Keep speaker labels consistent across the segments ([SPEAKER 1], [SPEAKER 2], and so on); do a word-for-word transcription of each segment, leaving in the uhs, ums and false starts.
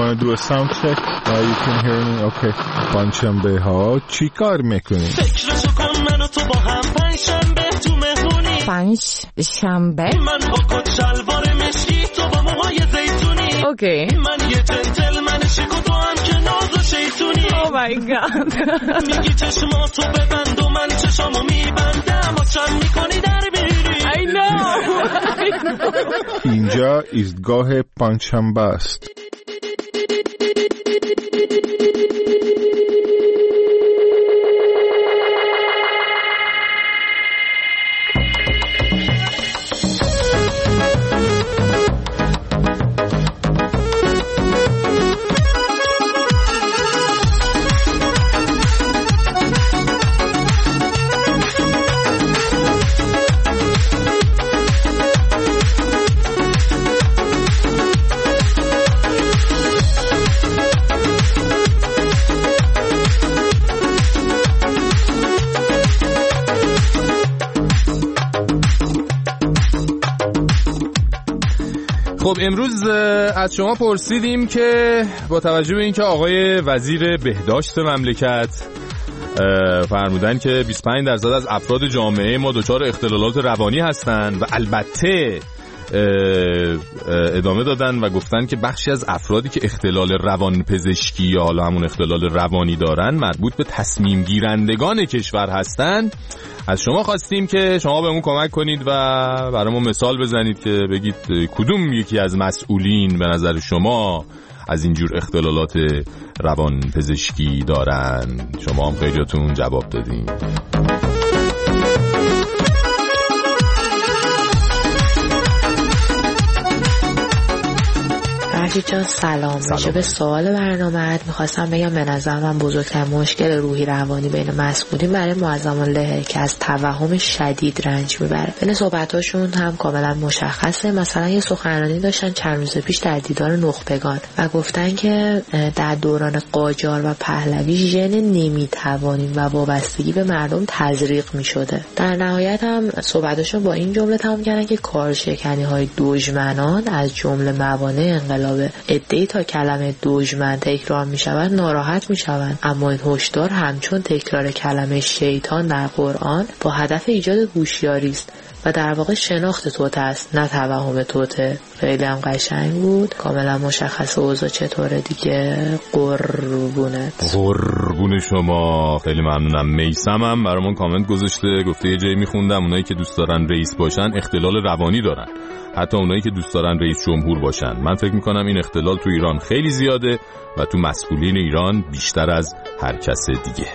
[SPEAKER 1] want to do a sound check? Uh, you can hear me? Okay. پنجشنبه ها چی کار میکنی؟
[SPEAKER 2] فکرشو کن منو تو با هم پنجشنبه تو مهمونی
[SPEAKER 3] پنجشنبه
[SPEAKER 2] من با کت شلوار مشکی تو با موهای زیتونی
[SPEAKER 3] اوکی
[SPEAKER 2] من یه جنتلمن شیک و تو هم که ناز و شیطونی
[SPEAKER 3] Oh my god
[SPEAKER 2] میگی چشماتو ببند و من چشامو میبندم و چم میکنی در بیری
[SPEAKER 3] I know
[SPEAKER 1] اینجا ایستگاه پنجشنبه است.
[SPEAKER 4] خب امروز از شما پرسیدیم که با توجه به اینکه آقای وزیر بهداشت مملکت فرمودن که بیست و پنج درصد از افراد جامعه ما دچار اختلالات روانی هستند و البته ادامه دادن و گفتن که بخشی از افرادی که اختلال روان پزشکی یا حالا همون اختلال روانی دارن مربوط به تصمیم گیرندگان کشور هستند، از شما خواستیم که شما بهمون کمک کنید و برامون مثال بزنید که بگید کدوم یکی از مسئولین به نظر شما از اینجور اختلالات روان پزشکی دارن. شما هم خیلیاتون جواب دادین.
[SPEAKER 5] مجید جان سلام. راجع به سوال برنامه‌ات می‌خواستم بگم به نظر من بزرگترین مشکل روحی روانی بین مسئولین برای معظم الله که از توهم شدید رنج میبره. بین صحبتاشون هم کاملا مشخصه. مثلا یه سخنرانی داشتن چند روز پیش در دیدار نخبگان و گفتن که در دوران قاجار و پهلوی ژن نمیتوانیم و وابستگی به مردم تزریق میشده. در نهایت هم صحبتاشون با این جمله تمام کردن که کارشکنی‌های دژمنان از جمله موانع انقلاب ادعی تا کلمه دژمن تکرار می شود ناراحت می شوند، اما این هشدار همچون تکرار کلمه شیطان در قرآن با هدف ایجاد هوشیاری است و در واقع شناخت توته است نه توهم توته. خیلی هم قشنگ بود، کاملا مشخص اوضاع چطوره دیگه. قربونت.
[SPEAKER 4] قربون شما، خیلی ممنونم. میثم هم برامون کامنت گذاشته، گفته یه جایی میخوندم اونایی که دوست دارن رئیس باشن اختلال روانی دارن، حتی اونایی که دوست دارن رئیس جمهور باشن. من فکر میکنم این اختلال تو ایران خیلی زیاده و تو مسئولین ایران بیشتر از هر کس دیگه.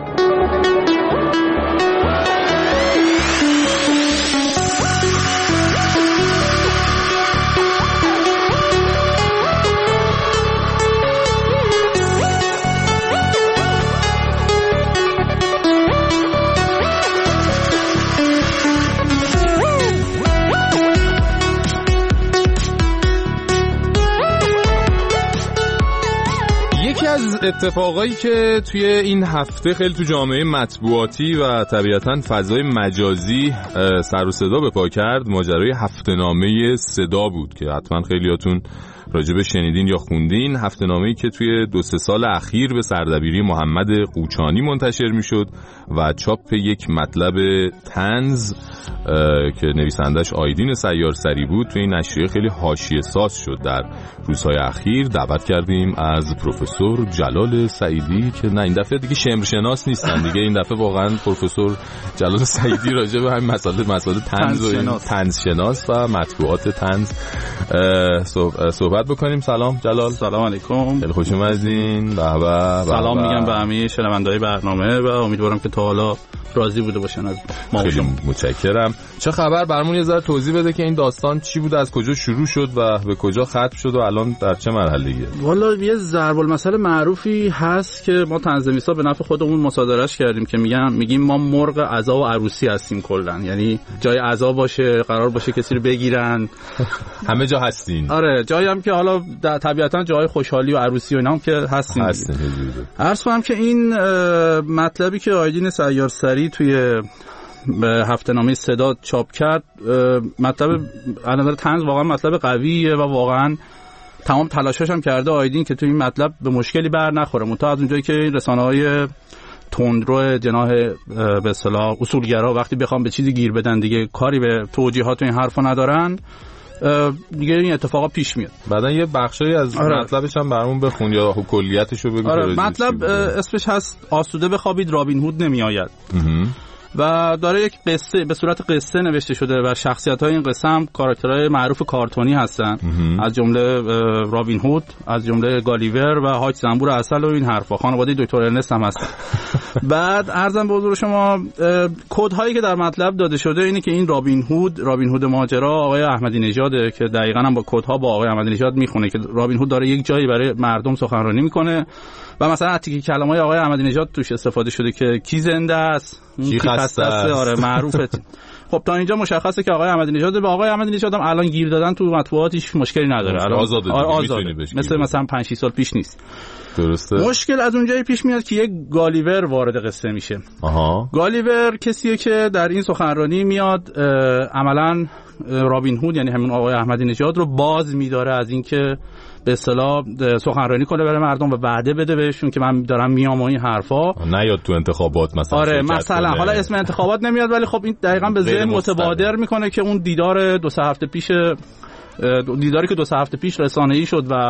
[SPEAKER 4] اتفاقایی که توی این هفته خیلی تو جامعه مطبوعاتی و طبیعتاً فضای مجازی سر و صدا به پا کرد ماجرای هفته‌نامه صدا بود که حتما خیلیاتون راجبه شنیدین یا خوندین. هفته‌نامه‌ای که توی دو سه سال اخیر به سردبیری محمد قوچانی منتشر میشد و چاپ یک مطلب طنز که نویسندش آیدین سیارسری بود توی این نشریه خیلی حاشیه ساز شد در روزهای اخیر. دعوت کردیم از پروفسور جلال سعیدی که نه این دفعه دیگه شمرشناس نیستن دیگه، این دفعه واقعا پروفسور جلال سعیدی راجع به همین مسائل مسائل طنز و طنز شناس و مطبوعات طنز صحبت بکنیم. سلام جلال.
[SPEAKER 6] سلام علیکم.
[SPEAKER 4] خیلی خوش اومدین.
[SPEAKER 6] سلام میگم به همه شنونده‌های برنامه و امیدوارم که تا حالا راضی بوده باشن از ما.
[SPEAKER 4] خیلی متشکرم. چه خبر؟ برامون یه ذره توضیح بده که این داستان چی بود، از کجا شروع شد و به کجا ختم شد و الان در چه مرحله‌ایه؟
[SPEAKER 6] والا یه ضرب المثل معروفی هست که ما تنظیمیسا به نفع خودمون مصادرهش کردیم که میگن میگیم ما مرغ عزا و عروسی هستیم کلا، یعنی جای عزا باشه قرار باشه کسی رو بگیرن
[SPEAKER 4] همه جا هستین.
[SPEAKER 6] آره جایی هم که حالا طبیعتا جای خوشحالی و عروسی و اینا هم که هستیم.
[SPEAKER 4] هستین.
[SPEAKER 6] عرض کنم که این مطلبی که آیدین سیارسری توی هفته‌نامه صدا چاپ کرد مطلب از نظر طنز واقعا مطلب قویه و واقعا تمام تلاشش هم کرده آیدین که تو این مطلب به مشکلی بر نخوره. منتها از اونجایی که رسانه‌های تندرو جناح به اصطلاح اصولگرا وقتی بخوام به چیزی گیر بدن دیگه کاری به توجیهات این حرفا ندارن، دیگه این اتفاقا پیش میاد.
[SPEAKER 4] بعدن یه بخشی از آره. مطلبش هم برامون بخون یا کلیتشو بگو.
[SPEAKER 6] آره مطلب اسمش هست آسوده بخوابید رابین هود نمیآید و داره یک قصه به صورت قصه نوشته شده و شخصیت‌های این قصه هم کاراکترهای معروف کارتونی هستن، از جمله رابین هود، از جمله گالیور و هاچ زنبور عسل و این حرفا. خانواده دکتر ارنست هم هستن. بعد عرضم به حضور شما کدهایی که در مطلب داده شده اینه که این رابین هود، رابین هود ماجرا آقای احمدی نژاده که دقیقاً هم با کدها با آقای احمدی نژاد میخونه که رابین هود داره یک جایی برای مردم سخنرانی میکنه و مثلا از تیکه کلمه‌های آقای احمدی نژاد توش استفاده شده که کی زنده است،
[SPEAKER 4] کی خسته است.
[SPEAKER 6] آره معروفه. خب تا اینجا مشخصه که آقای احمدی نژاد به آقای احمدی نژاد هم الان گیر دادن تو مطبوعاتش مشکلی نداره، الان
[SPEAKER 4] آزاده,
[SPEAKER 6] آره آزاده. مثل مثلا پنج شش سال پیش نیست.
[SPEAKER 4] درسته.
[SPEAKER 6] مشکل از اونجایی پیش میاد که یک گالیور وارد قصه میشه.
[SPEAKER 4] آها.
[SPEAKER 6] گالیور کسیه که در این سخنرانی میاد عملاً رابین هود یعنی همون آقای احمدی نژاد رو باز میداره از اینکه به اصطلاح سخنرانی کنه برای مردم و وعده بده بهشون که من دارم میام و این حرفا.
[SPEAKER 4] نیاد تو انتخابات مثلا.
[SPEAKER 6] آره مثلا حالا اسم انتخابات نمیاد ولی خب این دقیقاً به ذهن متبادر میکنه که اون دیدار دو سه هفته پیش دیداری که دو سه هفته پیش رسانه‌ای شد و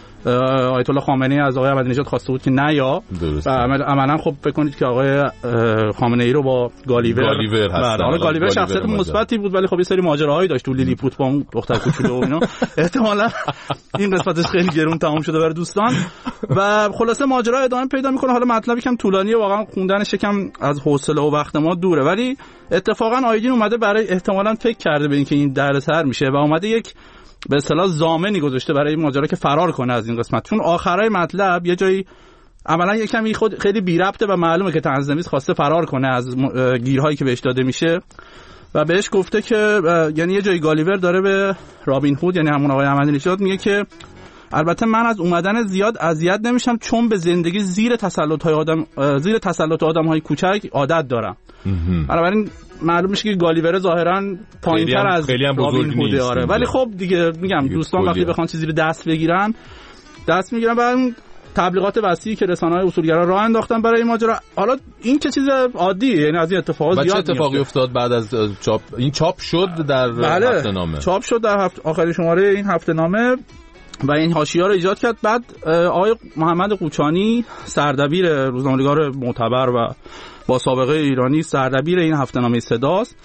[SPEAKER 6] آیت الله خامنه‌ای از آقای احمدی نژاد خواسته بود که نیا و عملاً خب فکر کنید که آقای خامنه‌ای رو با گالیور
[SPEAKER 4] گالیور هستن.
[SPEAKER 6] آقای گالیور شخصیت مثبتی بود ولی خب یه سری ماجراهایی داشت تو لیلیپوت با اون دختر کوچولو و اینا. احتمالاً این قسمتش خیلی گرون تمام شده برای دوستان و خلاصه ماجرا ادامه پیدا میکنه. حالا مطلبی کم طولانیه، واقعا خوندنش یکم از حوصله و وقت ما دوره، ولی اتفاقاً آیدین اومده برای احتمالاً فکر کرده به اینکه این دردسر میشه و اومده یک به اصطلاح ضامنی گذاشته برای این ماجرا که فرار کنه از این قسمت، چون آخرای مطلب یه جایی عملا یه کمی خود خیلی بی ربطه و معلومه که طنزنویس خواسته فرار کنه از گیرهایی که بهش داده میشه و بهش گفته که یعنی یه جایی گالیور داره به رابین هود یعنی همون آقای احمدی نژاد میگه که البته من از اومدن زیاد اذیت نمیشم چون به زندگی زیر تسلط های آدم زیر تسلط آدم های کوچک عادت دارم. بنابراین معلوم میشه که گالیور ظاهرا پایین‌تر از رابین هود. آره ولی خب دیگه میگم دوستان وقتی بخوان چیزی رو دست بگیرن دست میگیرن. بعد تبلیغات وسیعی که رسانه‌های اصولگرا راه انداختن برای این ماجرا، حالا این که چیز عادیه، یعنی از این اتفاقات زیاد
[SPEAKER 4] میفته. چه اتفاقی افتاد بعد از چاپ این چاپ شد در
[SPEAKER 6] بله.
[SPEAKER 4] هفته نامه
[SPEAKER 6] چاپ شد در هفته آخرین شماره این هفته نامه و این حاشیه‌ها رو ایجاد کرد. بعد آقای محمد قوچانی سردبیر روزنامه‌نگار معتبر و با سابقه ایرانی سردبیر این هفته‌نامه صداست،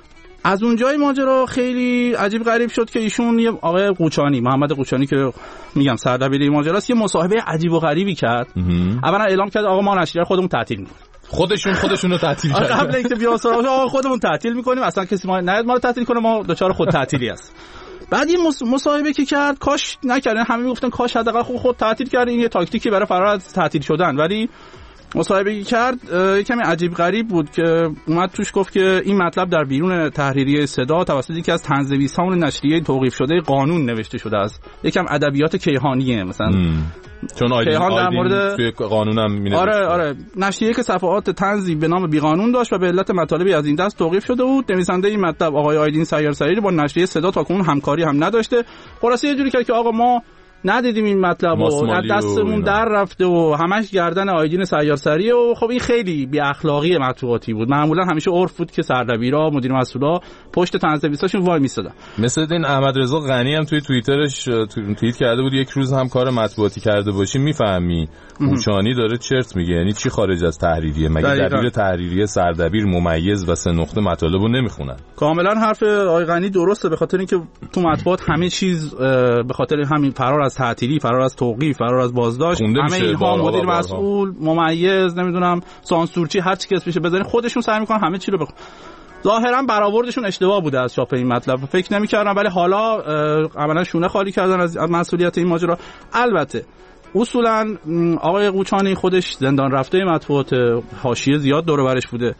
[SPEAKER 6] از اونجای ماجرا خیلی عجیب غریب شد که ایشون یه آقای قوچانی محمد قوچانی که میگم سردبیر این ماجراست یه مصاحبه عجیب و غریبی کرد. اولا اعلام کرد آقا ما نشریه خودمون تعطیل می‌کنیم.
[SPEAKER 4] خودشون خودشون رو تعطیل کردن
[SPEAKER 6] قبل اینکه بیان سراغ آقا خودمون تعطیل می‌کنیم، اصلا کسی ما نیاد ما رو تعطیل کنه، ما دچار خود تعطیلی است. بعد این مصاحبه که کرد کاش نکردن، همه میگفتن کاش حداقل خود خود تعطیل کرد، این یه تاکتیکی برای فرار از تعطیل شدن، ولی مصاحبه که کرد کمی عجیب غریب بود که اومد توش گفت که این مطلب در بیرون تحریریه صدا توسط یکی از طنزنویسان نشریه توقیف شده قانون نوشته شده است، یکم ادبیات کیهانیه مثلا ام.
[SPEAKER 4] چون آیدین در مورد توی قانونم می‌نوشته.
[SPEAKER 6] آره آره نشریه که صفحات طنزی به نام بی قانون داشت و به علت مطالبی از این دست توقیف شده بود. نویسنده این مطلب آقای آیدین سیارسری با نشریه صدا تاکنون همکاری هم نداشته. خلاصه یه جوری کرد که آقا ما ندیدیم این مطلب و دستمون در رفته و همش گردن آیدین سیارسریه و خب این خیلی بی اخلاقی مطبوعاتی بود. معمولا همیشه عرف بود که سردبیرا مدیر مسئولا پشت طنزنویساشون وای میستادن.
[SPEAKER 4] مثل این احمد رضا غنی هم توی توییترش توییت کرده بود یک روز هم کار مطبوعاتی کرده باشی میفهمی قوچانی داره چرت میگه، یعنی چی خارج از تحریریه، مگه دبیر تحریریه سردبیر ممیز و سه نقطه مطالبو نمیخونن؟
[SPEAKER 6] کاملا حرف آقای غنی درسته، به خاطر اینکه تو مطبوعات همه چیز به خاطر همین فرار از تعطیلی، فرار از توقیف، فرار از بازداشت، همه اینها مدیر مسئول، ممیز، نمیدونم سانسورچی، هر چی که اسمش بزنین خودشون سعی میکنن همه چی رو بخونن. ظاهرا برآوردشون اشتباه بوده از چاپ این مطلب، فکر نمی‌کردم، ولی حالا عملاً شونه خالی کردن از مسئولیت این ماجرا. البته اصولاً آقای قوچانی خودش زندان رفته مطبوعات، حاشیه زیاد دور و برش بوده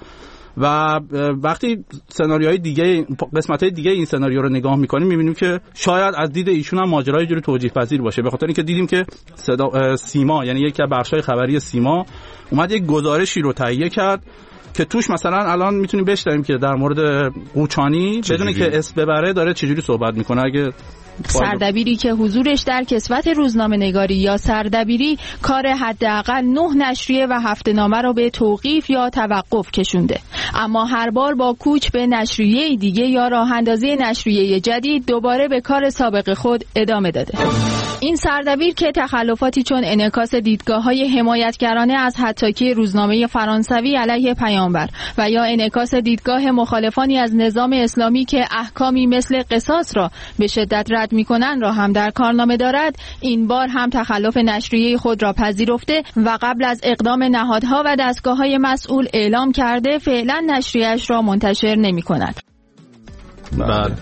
[SPEAKER 6] و وقتی سناریوهای دیگه قسمت‌های دیگه این سناریو رو نگاه می‌کنیم می‌بینیم که شاید از دید ایشون هم ماجرا یه جوری توجیه پذیر باشه، به خاطر اینکه دیدیم که صدا سیما یعنی یکی از بخش‌های خبری سیما اومد یک گزارشی رو تهیه کرد که توش مثلا الان میتونیم بشنویم که در مورد قوچانی بدون که اسم ببره داره چجوری صحبت میکنه. اگه
[SPEAKER 7] سردبیری که حضورش در کسوت روزنامه نگاری یا سردبیری کار حداقل نه نشریه و هفته‌نامه را به توقیف یا توقف کشونده، اما هر بار با کوچ به نشریه دیگه یا راه اندازی نشریه جدید دوباره به کار سابق خود ادامه داده. این سردبیر که تخلفاتی چون انعکاس دیدگاه‌های حمایتگرانه از حطاکی روزنامه فرانسوی علیه پیامبر و یا انعکاس دیدگاه مخالفانی از نظام اسلامی که احکامی مثل قصاص را به شدت رد می‌کنند را هم در کارنامه دارد، این بار هم تخلف نشریه خود را پذیرفته و قبل از اقدام نهادها و دستگاه‌های مسئول اعلام کرده فعلا نشریه‌اش را منتشر نمی‌کند.
[SPEAKER 6] بله.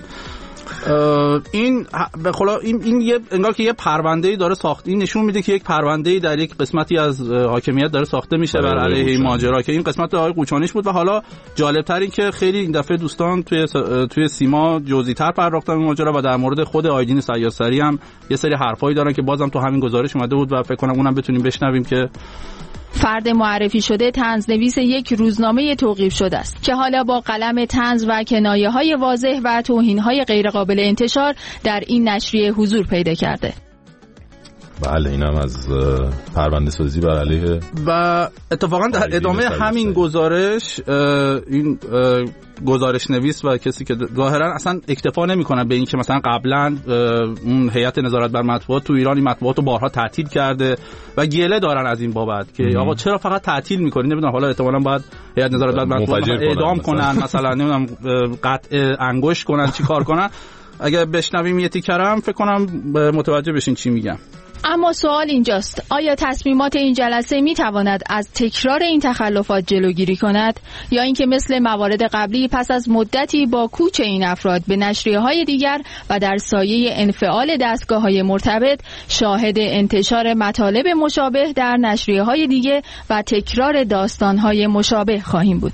[SPEAKER 6] این به خلا این این یه انگار که یه پرونده‌ای داره ساخت، این نشون میده که یک پرونده‌ای در یک قسمتی از حاکمیت داره ساخته میشه بر علیه این ماجرا که این قسمت آقای قوچانیش بود. و حالا جالب‌تر این که خیلی این دفعه دوستان توی توی سیما جزئی‌تر پرداختن به ماجرا و در مورد خود آیدین سیاسی هم یه سری حرفایی دارن که بازم تو همین گزارش اومده بود و فکر کنم اونم بتونیم بشنویم که
[SPEAKER 7] فرد معرفی شده طنزنویس یک روزنامه توقیف شده است که حالا با قلم طنز و کنایه‌های واضح و توهین‌های غیرقابل انتشار در این نشریه حضور پیدا کرده.
[SPEAKER 4] بله، اینم از پرونده سازی بر علیه
[SPEAKER 6] و اتفاقا در ادامه همین گزارش این گزارش نویس و کسی که ظاهرا اصلا اکتفا نمی‌کنه به این که مثلا قبلا اون هیئت نظارت بر مطبوعات تو ایرانی مطبوعات رو بارها تعطیل کرده و گله دارن از این بابت که آقا چرا فقط تعطیل می‌کنی، نمیدونم حالا احتمالاً باید هیئت نظارت بر مطبوعات اعدام کنن مثلا نمیدونم قطع انگشت کنن چی کار کنن. اگه بشنویم یه تیکرم فکر کنم متوجه بشین چی میگم.
[SPEAKER 7] اما سوال اینجاست، آیا تصمیمات این جلسه می تواند از تکرار این تخلفات جلوگیری کند یا اینکه مثل موارد قبلی پس از مدتی با کوچ این افراد به نشریه‌های دیگر و در سایه انفعال دستگاه‌های مرتبط شاهد انتشار مطالب مشابه در نشریه‌های دیگه و تکرار داستان‌های مشابه خواهیم بود؟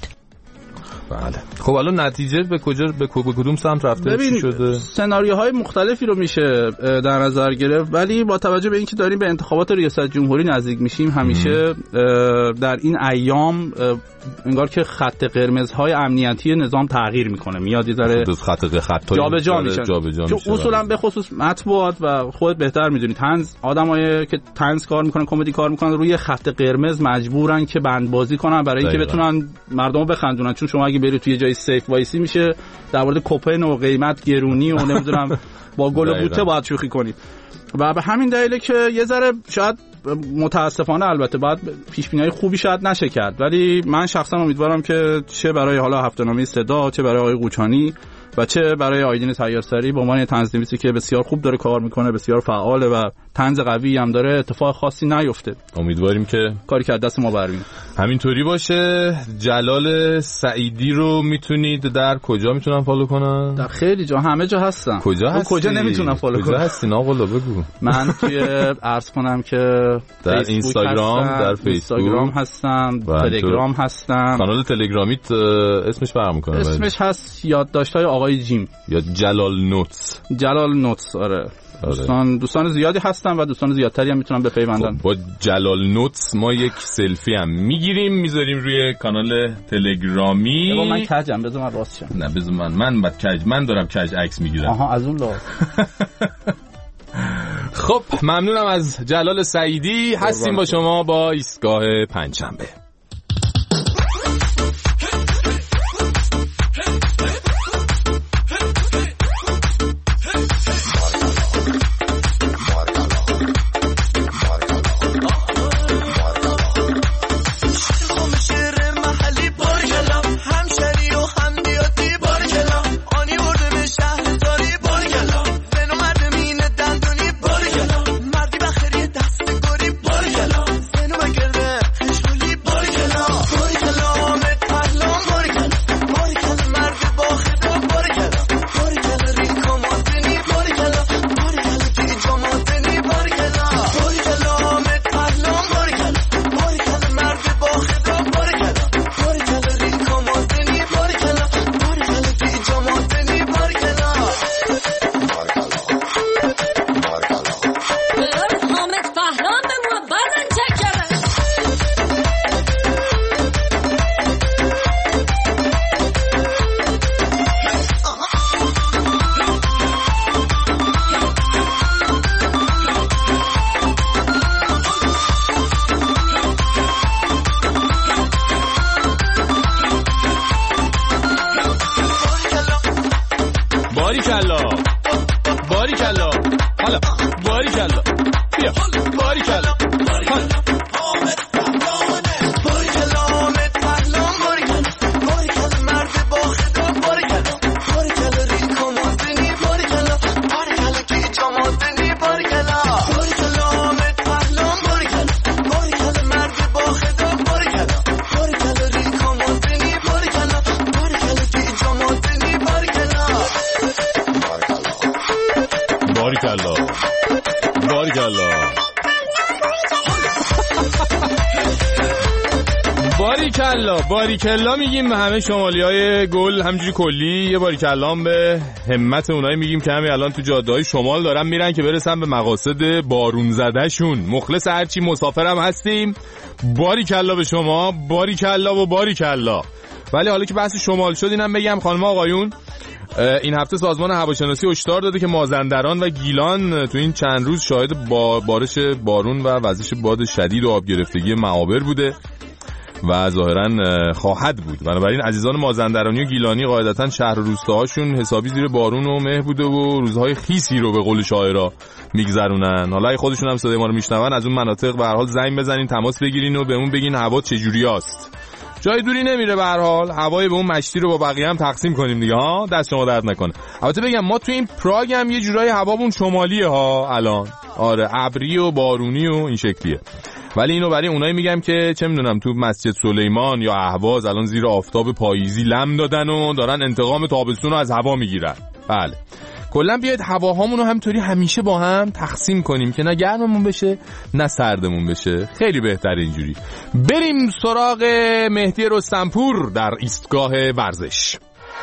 [SPEAKER 4] بله. خب الان نتیجه به کجا به کدوم سمت رفته چی شده؟
[SPEAKER 6] سناریوهای مختلفی رو میشه در نظر گرفت، ولی با توجه به اینکه داریم به انتخابات ریاست جمهوری نزدیک میشیم همیشه در این ایام انگار که خط قرمزهای امنیتی نظام تغییر میکنه، میاد یه ذره
[SPEAKER 4] خط خطای
[SPEAKER 6] جابجا میشه. چون اصولا به خصوص مطبوعات و خودت بهتر میدونی طنز آدمایی که طنز کار میکنن کمدی کار میکنن روی خط قرمز مجبورن که بندبازی کنن برای اینکه بتونن مردمو بخندونن. چون شما اگه بری توی جای سیف وایسی میشه در مورد کوپن و قیمت گرونی و نمیدونم با گل و بوته باید شوخی کنید و به همین دلیله که یه ذره شاید متاسفانه البته بعد پیشبینی‌های خوبی شاید نشه کرد، ولی من شخصا امیدوارم که چه برای حالا هفته‌نامه صدا، چه برای آقای قوچانی و چه برای آیدین طیارسری به عنوان طنزنویسی که بسیار خوب داره کار میکنه، بسیار فعاله و طنز قوی هم داره، اتفاق خاصی نیفته.
[SPEAKER 4] امیدواریم که
[SPEAKER 6] کاری که از دست ما برمیاد
[SPEAKER 4] همینطوری باشه. جلال سعیدی رو میتونید در کجا میتونن فالو کنن؟
[SPEAKER 6] در خیلی جا، همه جا هستم.
[SPEAKER 4] کجا هستی؟
[SPEAKER 6] کجا نمیتونن فالو کنن؟
[SPEAKER 4] کجا هستی؟ ناقلا بگو.
[SPEAKER 6] من توی عرض کنم که
[SPEAKER 4] در اینستاگرام، در فیسبوک
[SPEAKER 6] اینستاگرام هستم، تلگرام هستم.
[SPEAKER 4] کانال تلگرامیت اسمش فرق میکنه؟
[SPEAKER 6] اسمش هست یادداشت‌های آقای جیم
[SPEAKER 4] یا جلال نوتس.
[SPEAKER 6] جلال نوتس آره. دوستان دوستان زیادی هستن و دوستان زیادتری هم میتونن بپیوندن.
[SPEAKER 4] خب با جلال نوتس ما یک سلفی هم میگیریم میذاریم روی کانال تلگرامی.
[SPEAKER 6] با من کجم بذار من راست شم.
[SPEAKER 4] نه بذار من من بعد کج من دارم کج عکس میگیرم.
[SPEAKER 6] آها از اون لحاظ.
[SPEAKER 4] خب ممنونم از جلال سعیدی. هستیم با شما با ایستگاه پنجشنبه.
[SPEAKER 2] بارگلا
[SPEAKER 4] باریکلا بیا باریکلا باریکلا باریکلا باریکلا باریکلا میگیم به همه شمالیای گل همجوری کلی. یه باریکلا هم به همت اونایی میگیم که همین الان تو جاده‌های شمال دارن میرن که برسن به مقاصد بارون زدهشون. مخلص هرچی مسافرم هستیم. باریکلا به شما، باریکلا و باریکلا. ولی حالا که بحث شمال شد اینم بگم خانم آقایون، این هفته سازمان هواشناسی هشدار داده که مازندران و گیلان تو این چند روز شاهد با بارش بارون و وزش باد شدید و آب گرفتگی معابر بوده و ظاهرا خواهد بود. بنابراین عزیزان مازندرانی و گیلانی قاعدتا شهر و روستاهاشون حسابی زیر بارون و مه بوده و روزهای خیسی رو به قول شاعرها میگذرونن. حالا اگه خودشون هم صدای ما رو میشنون از اون مناطق به هر حال زنگ بزنین، تماس بگیرین و بهمون بگین هوا چجوریاست. جای دوری نمیره به هر حال، هوای به اون مشتی رو با بقیه هم تقسیم کنیم دیگه ها، دست شما درد نکنه. البته بگم ما تو این پراگ هم یه جورای هوامون شمالیه ها الان، آره ابری و بارونی و این شکلیه. ولی اینو برای اونایی میگم که چه میدونم تو مسجد سلیمان یا اهواز الان زیر آفتاب پاییزی لم دادن و دارن انتقام تابستون رو از هوا میگیرن. بله کلا بیاید هواهامون رو همینطوری همیشه با هم تقسیم کنیم که نه گرممون بشه نه سردمون بشه، خیلی بهتره اینجوری. بریم سراغ مهدی رستمپور در ایستگاه ورزش.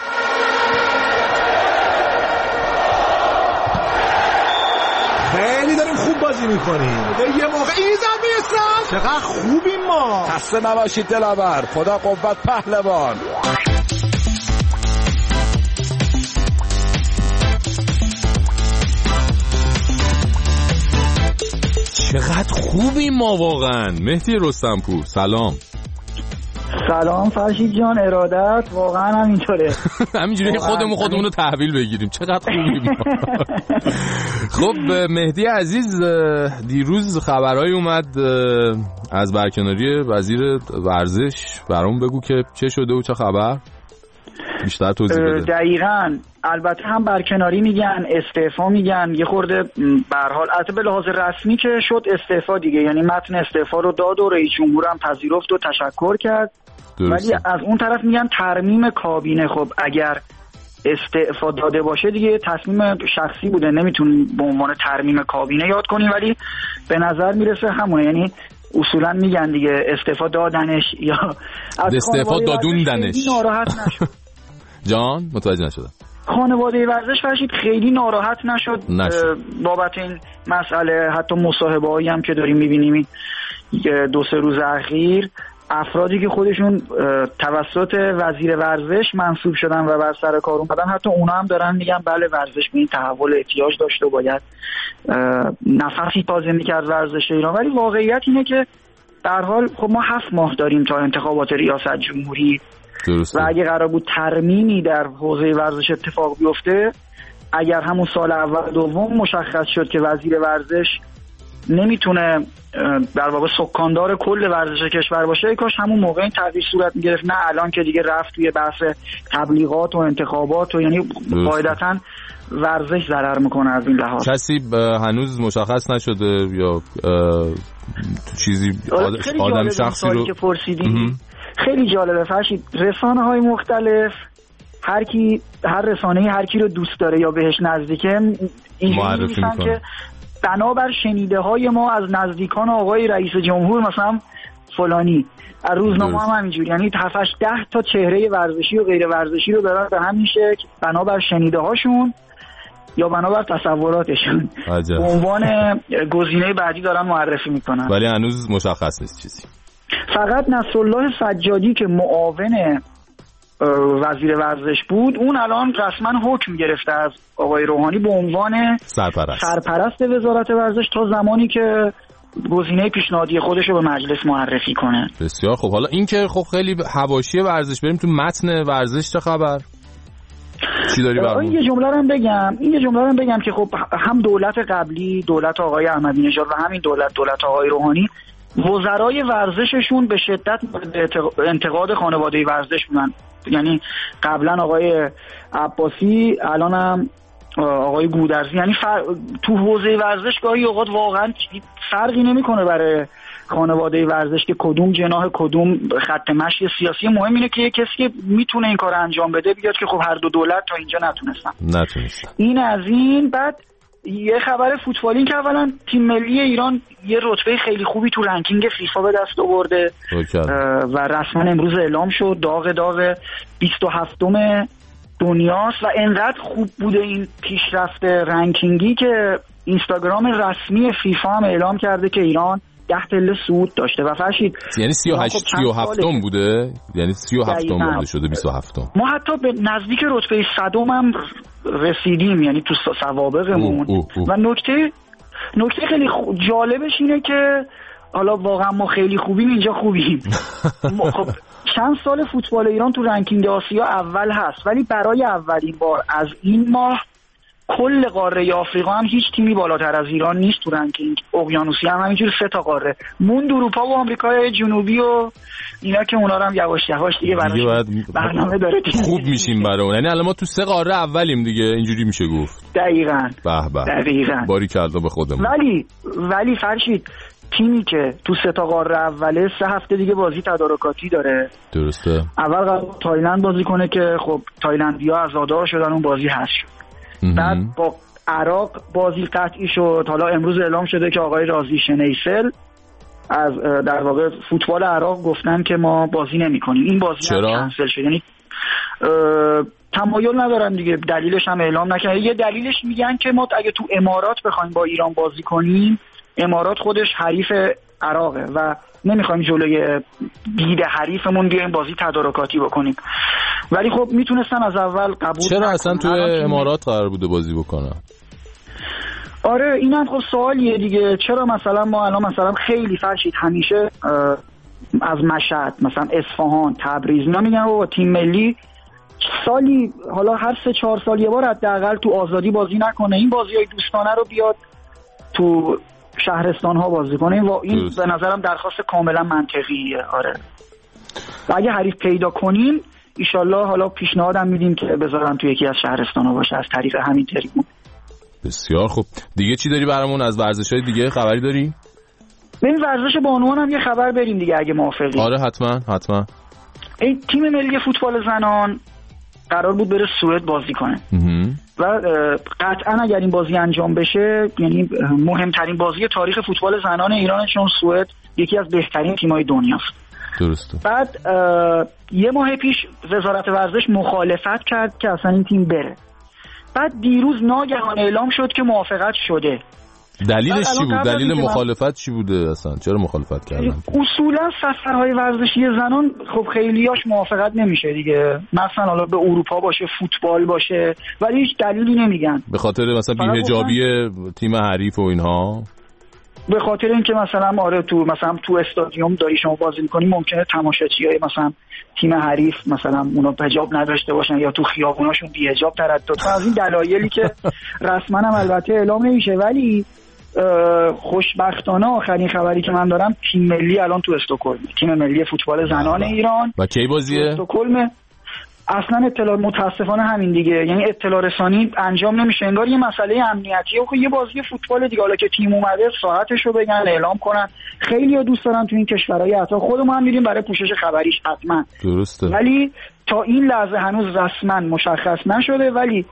[SPEAKER 8] خیلی داریم خوب بازی میکنیم. یه موقع ایزن میرسن چقدر خوبیم ما. خسته نباشید دلاور، خدا قوت پهلوان.
[SPEAKER 4] چقدر خوبیم ما واقعا. مهدی رستمپور سلام.
[SPEAKER 9] سلام فرشید جان، ارادت. واقعا همینطوره.
[SPEAKER 4] همینجوری خودمون خودمون رو تحویل بگیریم. چقدر خوبیم. خب مهدی عزیز، دیروز خبرایی اومد از برکناری وزیر ورزش، برام بگو که چه شده و چه خبر. بیشتر توضیح بده.
[SPEAKER 9] دقیقاً. البته هم برکناری میگن، استعفا میگن، یه خورده به هر حال البته به لحاظ رسمی که شد استعفا دیگه، یعنی متن استعفا رو داد و رئیس جمهور هم پذیرفت و تشکر کرد. درسته. ولی از اون طرف میگن ترمیم کابینه. خب اگر استعفا داده باشه دیگه تصمیم شخصی بوده، نمیتونی به عنوان ترمیم کابینه یاد کنی، ولی به نظر میرسه همونه. یعنی اصولا میگن دیگه استعفا دادنش یا
[SPEAKER 4] استعفا دادوندنش.
[SPEAKER 9] ناراحت نشد.
[SPEAKER 4] جان متوجه نشدم.
[SPEAKER 9] خانواده ورزش فرشید خیلی ناراحت نشد, نشد. بابت این مسئله. حتی مصاحبه هایی هم که داریم میبینیم دو سه روز اخیر، افرادی که خودشون توسط وزیر ورزش منصوب شدن و بر سر کار اومدن، حتی اونا هم دارن میگن بله ورزش به این تحول احتیاج داشت و باید نفسی تازه میکرد ورزش ایران. ولی واقعیت اینه که در حال خب ما هفت ماه داریم تا انتخابات ریاست جمهوری. درسته. و اگه قرار بود ترمیمی در حوزه ورزش اتفاق بیفته، اگر همون سال اول دوم مشخص شد که وزیر ورزش نمیتونه در واقع سکاندار کل ورزش کشور باشه، کاش همون موقع این تغییر صورت میگرفت، نه الان که دیگه رفت توی بحث تبلیغات و انتخابات و یعنی قاعدتاً ورزش ضرر میکنه از این لحاظ.
[SPEAKER 4] کسی هنوز مشخص نشده یا تو چیزی آدم شخصی رو
[SPEAKER 9] که پرسیدی؟ خیلی جالبه فرشید. رسانه های مختلف هر کی هر رسانه‌ای هر کی رو دوست داره یا بهش نزدیکه
[SPEAKER 4] معرفی میکنه
[SPEAKER 9] که بنابر شنیده های ما از نزدیکان آقای رئیس جمهور مثلا فلانی، از روزنامه هم همینجوری، یعنی هفت ده تا چهره ورزشی و غیر ورزشی رو دارن به همین شکل بنابر شنیده هاشون یا بنابر تصوراتشون به عنوان گزینه بعدی دارن معرفی میکنن.
[SPEAKER 4] ولی هنوز مشخص نیست چیزی.
[SPEAKER 9] فقط نصرالله سجادی که معاون وزیر ورزش بود، اون الان رسما حکم گرفته از آقای روحانی به عنوان
[SPEAKER 4] سرپرست
[SPEAKER 9] سرپرست وزارت ورزش تا زمانی که گزینه پیشنهادی خودش رو به مجلس معرفی کنه.
[SPEAKER 4] بسیار خوب. حالا این که خب خیلی حواشی ورزش، بریم تو متن ورزش چه خبر؟ چی داری برامون؟
[SPEAKER 9] این یه جمله رو بگم این یه جمله رو بگم که خب هم دولت قبلی، دولت آقای احمدی نژاد و همین دولت دولت آقای روحانی، وزرای ورزششون به شدت انتقاد خانواده ورزش بودن. یعنی قبلا آقای عباسی، الان هم آقای گودرزی. یعنی فر... تو حوزه ورزش گاهی اوقات واقعا فرقی نمیکنه برای خانواده ورزش که کدوم جناح کدوم خط مشی سیاسی. مهم اینه که یه کسی که میتونه این کار انجام بده بیاد، که خب هر دو دولت تا اینجا نتونستن
[SPEAKER 4] نتونستن این
[SPEAKER 9] از این. بعد یه خبر فوتبالی که اولا تیم ملی ایران یه رتبه خیلی خوبی تو رنکینگ فیفا به دست آورده و رسما امروز اعلام شد داغ داغ بیست و هفتم دنیاست و انقدر خوب بوده این پیشرفت رنکینگی که اینستاگرام رسمی فیفا هم اعلام کرده که ایران ده پله صعود داشته و فرشید.
[SPEAKER 4] یعنی سی و هفتم بوده، یعنی سی و هفتم بوده شده بیست و هفتم.
[SPEAKER 9] ما حتی به نزدیک رتبه صدم هم رسیدیم، یعنی تو سوابقمون. و نکته نکته خیلی جالبش اینه که حالا واقعا ما خیلی خوبیم، اینجا خوبیم. خب چند سال فوتبال ایران تو رنکینگ آسیا اول هست، ولی برای اولین بار از این ماه کل قاره آفریقا هم هیچ تیمی بالاتر از ایران نیست تو رنکینگ. اقیانوسی هم همینجور سه تا قاره موند، اروپا و آمریکای جنوبی و اینا که اونا رو هم یواش یواش دیگه براش برنامه داره
[SPEAKER 4] خوب میشیم برای اون. یعنی الان ما تو سه قاره اولیم دیگه، اینجوری میشه گفت.
[SPEAKER 9] دقیقاً
[SPEAKER 4] به به
[SPEAKER 9] دقیقاً
[SPEAKER 4] باریکلا به خودمون.
[SPEAKER 9] ولی ولی فرشید تیمی که تو سه تا قاره اوله سه هفته دیگه بازی تدارکاتی داره.
[SPEAKER 4] درسته.
[SPEAKER 9] اول قرار تایلند بازی کنه که خب تایلندی‌ها عزادار شدن، اون بازی حذف شد. بعد با عراق بازی قطعی شد. حالا امروز اعلام شده که آقای رازی شنیسل از در واقع فوتبال عراق گفتن که ما بازی نمی‌کنیم. این بازی کنسل شد. یعنی تمایل ندارن دیگه، دلیلش هم اعلام نکردن. یه دلیلش میگن که ما اگه تو امارات بخوایم با ایران بازی کنیم، امارات خودش حریف عراقه و نمیخوایم جلوی دید حریفمون بیایم بازی تدارکاتی بکنیم. ولی خب میتونستن از اول قبول.
[SPEAKER 4] چرا اصلا تو امارات قرار بوده بازی بکنن؟
[SPEAKER 9] آره اینم خب سوالیه دیگه. چرا مثلا ما الان مثلا خیلی فرشید همیشه از مشهد مثلا اصفهان تبریز اینا میگن بابا تیم ملی سالی حالا هر سه چهار سال یه بار حداقل تو آزادی بازی نکنه، این بازیای دوستانه رو بیاد تو شهرستان ها بازی کنه. و این به نظرم درخواست کاملا منطقیه. آره و اگه حریف پیدا کنیم ایشالله حالا پیشنهادم میدیم که بذارن تو یکی از شهرستان ها باشه از طریق همین تریبون.
[SPEAKER 4] بسیار خوب. دیگه چی داری برامون از ورزش‌های دیگه خبری داری؟
[SPEAKER 9] ببین ورزش بانوان هم یه خبر بریم دیگه اگه موافقی.
[SPEAKER 4] آره حتما حتما.
[SPEAKER 9] این تیم ملی فوتبال زنان قرار بود بره سوئد بازی کنه و قطعا اگر این بازی انجام بشه یعنی مهمترین بازی تاریخ فوتبال زنان ایران، چون سوئد یکی از بهترین تیم‌های دنیاست.
[SPEAKER 4] درسته.
[SPEAKER 9] بعد یه ماه پیش وزارت ورزش مخالفت کرد که اصلا این تیم بره. بعد دیروز ناگهان اعلام شد که موافقت شده.
[SPEAKER 4] دلیلش چی بود؟ دلیل مخالفت چی بوده اصلا؟ چرا مخالفت کردن؟
[SPEAKER 9] اصولا سفرهای ورزشی زنان خب خیلیاش موافقت نمیشه دیگه، مثلا حالا به اروپا باشه، فوتبال باشه، ولی هیچ دلیلی نمیگن.
[SPEAKER 4] به خاطر مثلا بی‌حجابی تیم حریف و اینها،
[SPEAKER 9] به خاطر اینکه مثلا آره تو مثلا تو استادیوم داری شما بازی می‌کنی ممکنه تماشاچیای مثلا تیم حریف مثلا اونا حجاب نداشته باشن یا تو خیابوناشون بی‌حجاب تردد کنن. از این دلایلی که رسما هم البته اعلام نمیشه، ولی خوشبختانه آخرین خبری که من دارم تیم ملی الان تو استکهلم، تیم ملی فوتبال زنان ایران.
[SPEAKER 4] و کی بازیه؟
[SPEAKER 9] استکهلم. اصلا اطلاع متاسفانه همین دیگه، یعنی اطلاع رسانی انجام نمیشه، انگار یه مسئله امنیتیه. و یه بازی فوتبال دیگه، حالا که تیم اومده ساعتشو بگن اعلام کنن. خیلی‌ها دوست دارن تو این کشورهای حتی خودمون هم میریم برای پوشش خبریش حتما.
[SPEAKER 4] درسته.
[SPEAKER 9] ولی تا این لحظه هنوز رسما مشخص نشده. ولی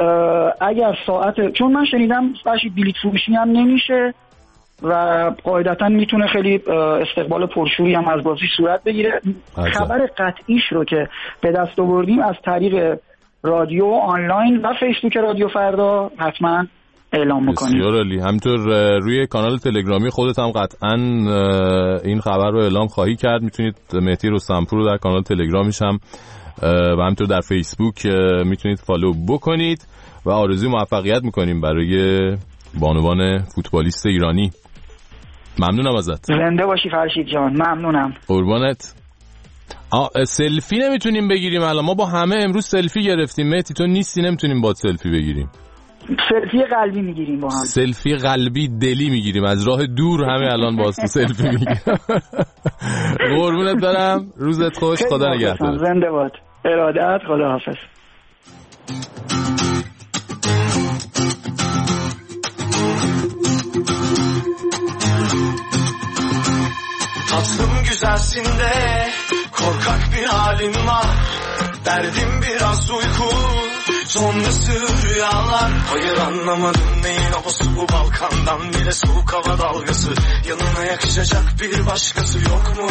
[SPEAKER 9] اگر ساعت، چون من شنیدم بخشی بلیط فروشی هم نمیشه و قاعدتا میتونه خیلی استقبال پرشوری هم از بازی صورت بگیره. عجب. خبر قطعیش رو که به دست آوردیم از طریق رادیو آنلاین و فیسبوک رادیو فردا حتما اعلام میکنیم.
[SPEAKER 4] بسیار عالی. همینطور روی کانال تلگرامی خودت هم قطعا این خبر رو اعلام خواهی کرد. میتونید مهدی رستمپور رو در کانال تلگرامیش هم و همینطور در فیسبوک میتونید فالو بکنید و آرزوی موفقیت میکنیم برای بانوان فوتبالیست ایرانی. ممنونم ازت.
[SPEAKER 9] زنده باشی فرشید جان. ممنونم.
[SPEAKER 4] قربانت. آ سلفی نمیتونیم بگیریم الان، ما با همه امروز سلفی گرفتیم. مهدی تو نیستی، نمیتونیم با سلفی بگیریم.
[SPEAKER 9] سلفی قلبی میگیریم با هم.
[SPEAKER 4] سلفی قلبی دلی میگیریم، از راه دور همه الان با سلفی میگیریم. قربونت برم، روزت خوش، خدا نگهدار.
[SPEAKER 9] زنده باد. ارادت، خدا حافظ.
[SPEAKER 2] Tatlım güzelsin de korkak bir halin var. Derdim biraz uyku, sonrası rüyalar. Hayır anlamadım neyin havası bu, Balkan'dan bile soğuk hava dalgası. Yanına yakışacak bir başkası yok mu?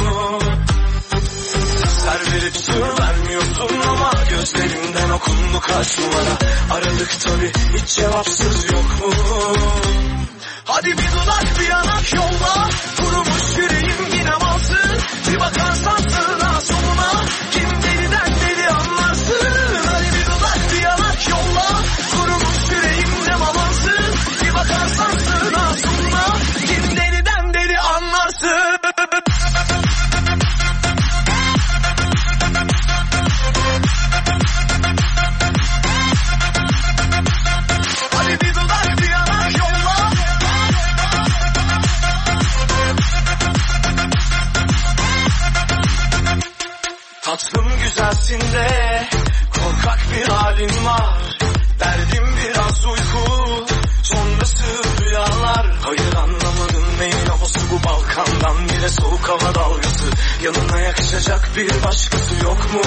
[SPEAKER 2] Ser verip sır vermiyorsun ama gözlerimden okundu kaç numara. Aradık tabi hiç cevapsız yok mu? Hadi bir dudak bir yanak yolla, kurumuş yüreğim yine malsın. Bir bakarsan sığına sonuna, kim deliden deli anlarsın. Hadi bir dudak bir yanak yolla, kurumuş yüreğim ne malansın. Bir bakarsan sığına sonuna, kim deliden deli anlarsın. Hadi bir dudak bir yanak yolla. Tatlım güzelsin de korkak bir halin var. Derdim biraz uyku, sonrası rüyalar. Hayır anlamadım neyin havası bu, Balkan'dan bile soğuk hava dalgası. Yanına yakışacak bir başkası yok mu?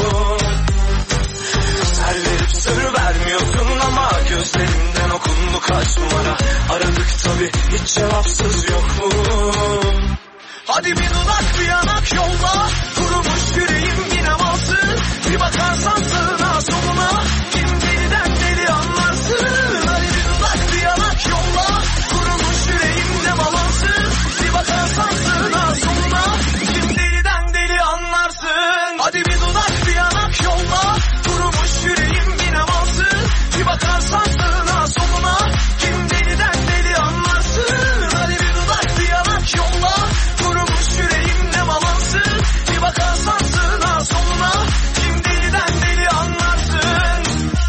[SPEAKER 2] Ser verip sır vermiyordun ama gözlerimden okundu kaç numara. Aradık tabi hiç cevapsız yok mu? Hadi bir dudak bir yanak yolla, kurumuş yüreğim yine malsın. Bir bakarsan sığına sonuna, kim deliden deli anlarsın. Hadi bir dudak bir yanak yolla, kurumuş yüreğim ne malansın. Bir bakarsan sığına sonuna, kim deliden deli anlarsın. Hadi bir dudak bir yanak yolla, kurumuş yüreğim yine malsın. Bir bakarsan sığına sonuna, kim deliden deli anlarsın. Hadi bir dudak bir yanak yolla, kurumuş yüreğim ne malansın. Bir bakarsan sığına sonuna, kim deliden deli anlarsın.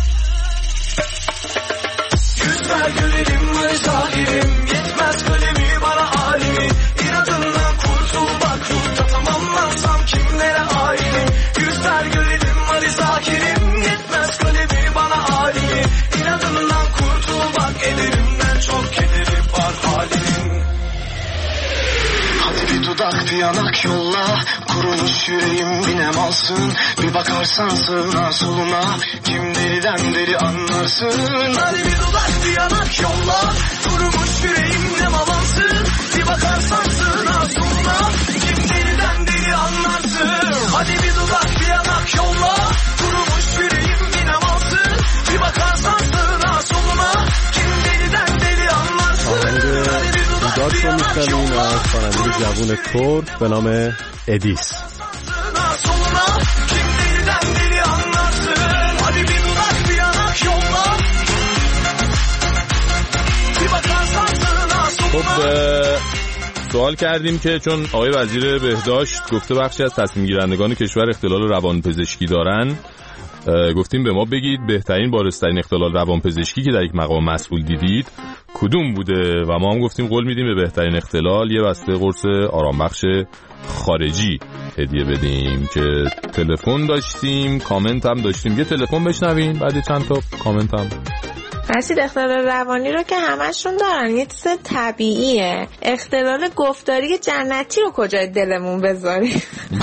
[SPEAKER 2] Yüz ver görelim hadi zahirim, yetmez kalemi bana halimi. İnadından kurtul bak ruhta tamamlansam kimlere ailim. Yüz ver görelim hadi zahirim, yetmez kalemi bana halimi. İnadından kurtul bak ederimden çok kederi var halimin. Hadi bir dudak bir yanak yolla, kurumuş yüreğim binem alsın. Bir bakarsan sığına soluna, kim deliden deli anlarsın. Hadi bir dudak bir yanak yolla, kurumuş yüreğim ne malansın. Bir bakarsan sığına soluna, kim deliden deli anlarsın. Hadi bir dudak bir yanak yolla, kurumuş yüreğim binem alsın. Bir bakarsan sığına soluna, kim deliden deli anlarsın. Hadi bir dudak bir yanak yolla,
[SPEAKER 10] خواننده جوون ترک به نام ادیس.
[SPEAKER 4] خب سوال کردیم که چون آقای وزیر بهداشت گفته بخشی از تصمیم گیرندگان کشور اختلال روانپزشکی دارن، گفتیم به ما بگید بهترین بارزترین اختلال روانپزشکی که در یک مقام مسئول دیدید کدوم بوده و ما هم گفتیم قول میدیم به بهترین اختلال یه بسته قرص آرامبخش خارجی هدیه بدیم. که تلفن داشتیم، کامنت هم داشتیم. یه تلفن بشنویم بعد چند تا کامنت هم.
[SPEAKER 11] مسید اختلال روانی رو که همشون دارن، یه چیز طبیعیه. اختلال گفتاری جنتی رو کجای دلمون بذاریم؟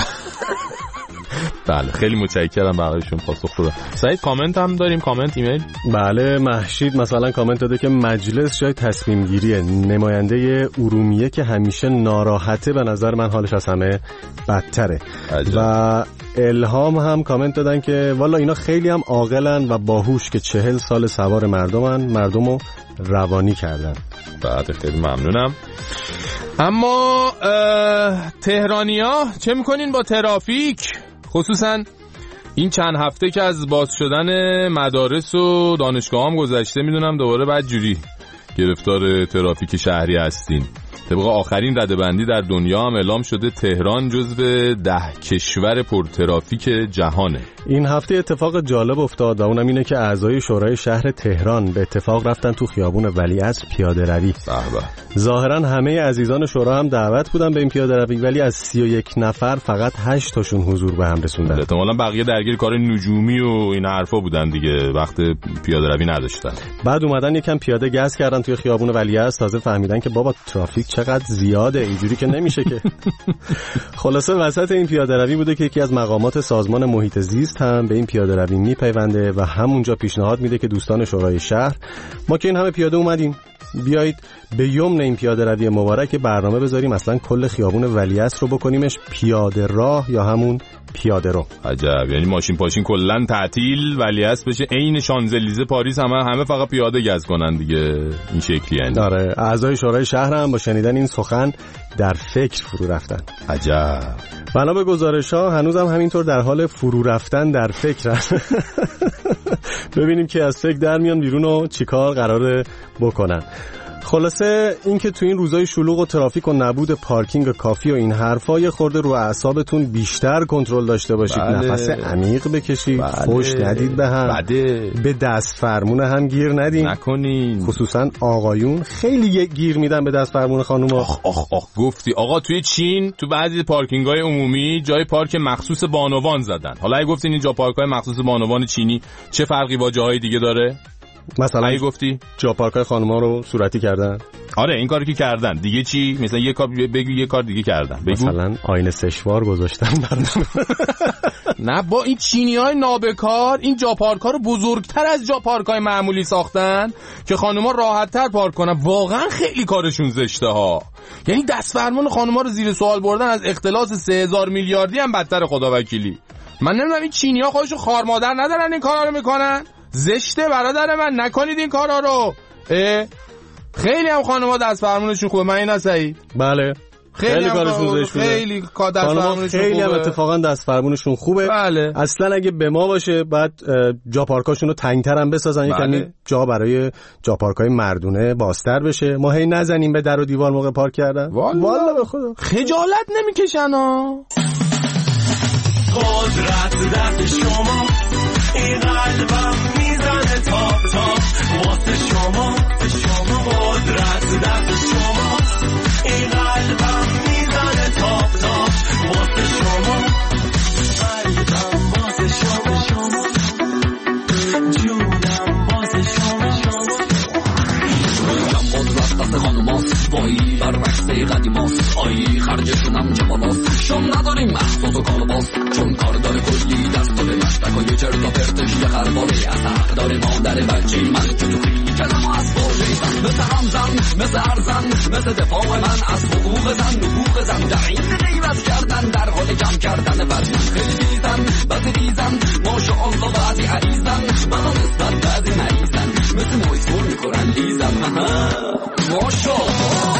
[SPEAKER 4] بله خیلی متشکرم برایشون پاسخ دادن. سعید کامنت هم داریم، کامنت ایمیل.
[SPEAKER 10] بله محشید مثلا کامنت داده که مجلس جای تصمیم گیریه، نماینده ارومیه که همیشه ناراحته به نظر من حالش از همه بدتره. عجب. و الهام هم کامنت دادن که والا اینا خیلی هم عاقلن و باهوش که چهل سال سوار مردمن، مردمو روانی کردن.
[SPEAKER 4] بعد خیلی ممنونم. اما تهرانیا چه میکنین با ترافیک؟ خصوصا این چند هفته که از باز شدن مدارس و دانشگاه هم گذشته، میدونم دوباره بعد جوری گرفتار ترافیک شهری هستین. طبق آخرین رده‌بندی در دنیا هم اعلام شده تهران جزو ده کشور پرترافیک جهانه.
[SPEAKER 10] این هفته اتفاق جالب افتاد و اونم اینه که اعضای شورای شهر تهران به اتفاق رفتن تو خیابون ولیعصر پیاده روی. ظاهرا همه عزیزان شورا هم دعوت بودن به این پیاده روی، ولی از سی و یک نفر فقط هشت تاشون حضور به هم رسوندن.
[SPEAKER 4] احتمالاً بقیه درگیر کار نجومی و این حرفا بودن دیگه، وقت پیاده روی نداشتن.
[SPEAKER 10] بعد اومدن یکم پیاده گز کردن توی خیابون ولیعصر، تازه فهمیدن که بابا ترافیک چقدر زیاده، اینجوری که نمیشه که. خلاصه وسط این پیاده روی بوده که یکی از مقامات سازمان محیط زیست هم به این پیاده روی میپیونده و همونجا پیشنهاد میده که دوستان شورای شهر، ما که این همه پیاده اومدیم، بیایید به یمن این پیاده روی مبارک برنامه بذاریم، اصلا کل خیابون ولیعصر رو بکنیمش پیاده راه یا همون پیاده رو.
[SPEAKER 4] عجب، یعنی ماشین پاشین کلا تعطیل، ولیعصر بشه عین شانزلیزه پاریس، همه همه فقط پیاده گز کنن دیگه، این شکلی یعنی.
[SPEAKER 10] آره، اعضای شورای شهر هم با شنیدن این سخن در فکر فرو رفتن.
[SPEAKER 4] عجب.
[SPEAKER 10] بنا به گزارش‌ها هنوزم همینطور در حال فرو رفتن در فکرن. ببینیم که از فکر در میان بیرون و چیکار قراره بکنن. خلاصه این که تو این روزای شلوغ و ترافیک و نبود پارکینگ کافی و این حرفا یه خورده رو اعصابتون بیشتر کنترل داشته باشید. بله. نفس عمیق بکشید. بله. فوش ندید به هم.
[SPEAKER 4] بله.
[SPEAKER 10] به دست فرمون هم گیر ندین.
[SPEAKER 4] نکنین.
[SPEAKER 10] خصوصا آقایون خیلی گیر میدن به دست فرمون خانوما.
[SPEAKER 4] آخ آخ آخ گفتی آقا، توی چین تو بعضی پارکینگ‌های عمومی جای پارک مخصوص بانوان زدن. حالا اگه گفتین اینجا پارک‌های مخصوص بانوان چینی چه فرقی با جاهای دیگه داره؟
[SPEAKER 10] مثلا
[SPEAKER 4] ای گفتی
[SPEAKER 10] جا پارکای خانم‌ها رو صورتی کردن.
[SPEAKER 4] آره این کاری که کردن دیگه چی؟ مثلا یه کار بگو یه کار دیگه کردن. بگو.
[SPEAKER 10] مثلا آینه سشوار گذاشتن براشون.
[SPEAKER 4] نه با این چینی‌های نابکار این جا پارک‌ها رو بزرگتر از جا پارک‌های معمولی ساختن که خانم‌ها راحت‌تر پارک کنن. واقعا خیلی کارشون زشته ها. یعنی دست فرمان خانم‌ها رو زیر سوال بردن از اختلاس سه هزار میلیاردی هم بدتر خداوکیلی. من نمیدونم این چینی‌ها خودشون خار مادر ندارن این کارا رو میکنن؟ زشته برادر من، نکنید این کارا رو. خیلی هم خانم‌ها دست فرمونشون خوبه، من اینا صحیح.
[SPEAKER 10] بله خیلی, خیلی کارشون زشته،
[SPEAKER 4] خیلی کار دست فرمونشون
[SPEAKER 10] خیلی خوبه. هم اتفاقا دست فرمونشون خوبه.
[SPEAKER 4] بله.
[SPEAKER 10] اصلا اگه به ما باشه بعد جا پارکاشون رو تنگ‌تر هم بسازن، بله. یکمی جا برای جا پارکای مردونه بازتر بشه، ما هی نزنیم به در و دیوار موقع پارک کردن.
[SPEAKER 4] والله به خدا خجالت نمیکشن ها.
[SPEAKER 2] قدرت دست شما، این قلبم میزنه تاپ تاپ واسه شما، شما قدرت دست شما، این قلبم میزنه تاپ تاپ واسه شما، قلبم واسه شما، شما جونم واسه شما، شما کم قدرت دست خانماست، وایی برعکس قدیماست، آیی خرجشونم جواناست، شم نداریم محفوظ و کالباست، چون کار داره کلی دست داره مشتک و یه چرت و پرتش یه خرباره از حق داره مادر بچه من که تو خیلی کلم و از باریزن مثل همزن مثل ارزن مثل دفاع من از حقوق زن حقوق زن در این غیبت کردن در حال کم کردن بعد من خیلی بیزن بعضی ریزن ماشاءالله بعضی عریزن من نسبت بعضی مریزن مثل مویسور میکنن لیزن ماشاءالله.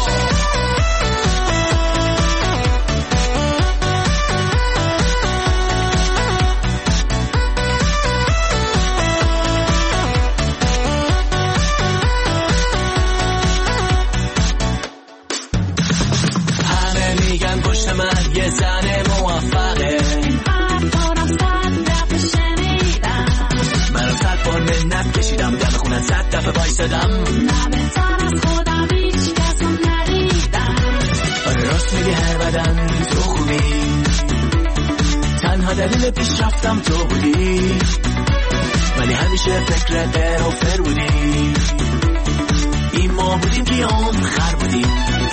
[SPEAKER 2] یه زن موفقه من صد بار منت کشیدم دم خونت صد دفعه بایستدم نبهتر از خودم هیچ کسم ندیدم راست میگه هر بدن تو خوبی تنها دلیل پیش رفتم تو بودی ولی همیشه فکر در و فر بودی این ما بودیم که اون خر بودیم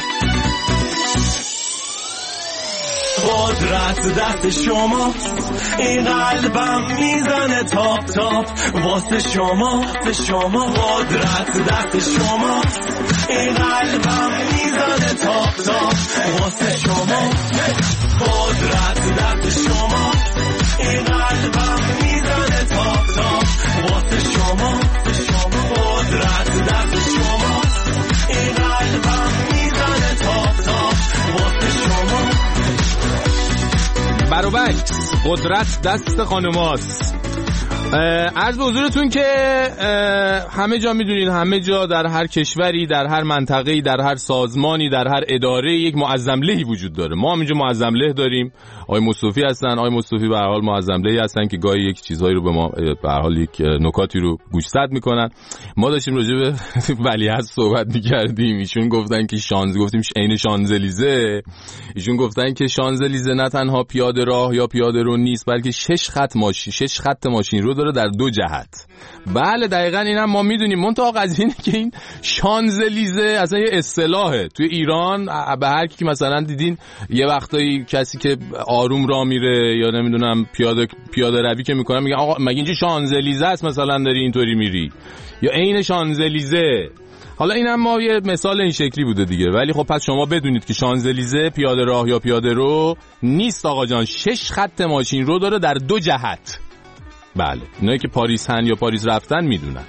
[SPEAKER 2] قدرت دست شما این قلبم میزنه تاپ تاپ واسه شما واسه شما قدرت دست شما این قلبم میزنه تاپ تاپ واسه شما قدرت دست شما این قلبم میزنه تاپ تاپ واسه شما واسه شما قدرت دست شما این قلبم میزنه تاپ تاپ واسه شما
[SPEAKER 4] برابکس قدرت دست خانماست. عرض به حضورتون که همه جا میدونید، همه جا در هر کشوری، در هر منطقه‌ای، در هر سازمانی، در هر اداره یک معظم لهی وجود داره. ما هم اینجا معظم له داریم. آقای مصطفی هستن. آقای مصطفی به هر حال معظم لهی هستن که گاهی یک چیزهایی رو به ما به هر حال یک نکاتی رو گوشزد میکنن. ما داشتیم راجع به ولیعصر صحبت میکردیم. ایشون گفتن که شانز گفتیم عین شانزلیزه. ایشون گفتن که شانزلیزه نه تنها پیاده راه یا پیاده رو نیست، بلکه شش خط ماشین شش خط ماشین رو داره در دو جهت. بله دقیقاً اینم ما میدونیم. منتها قضیه اینه که این شانزلیزه اصلا یه اصطلاحه توی ایران. به هر کی که مثلا دیدین یه وقتایی کسی که آروم راه میره یا نمیدونم پیاده پیاده روی که میکنه میگن آقا مگه اینجا شانزلیزه است مثلا داری اینطوری میری، یا عین شانزلیزه. حالا اینم ما یه مثال این شکلی بوده دیگه. ولی خب پس شما بدونید که شانزلیزه پیاده راه یا پیاده رو نیست آقا جان، شش خط ماشین رو داره در دو جهت. بله اینایی که پاریس هن یا پاریس رفتن میدونن.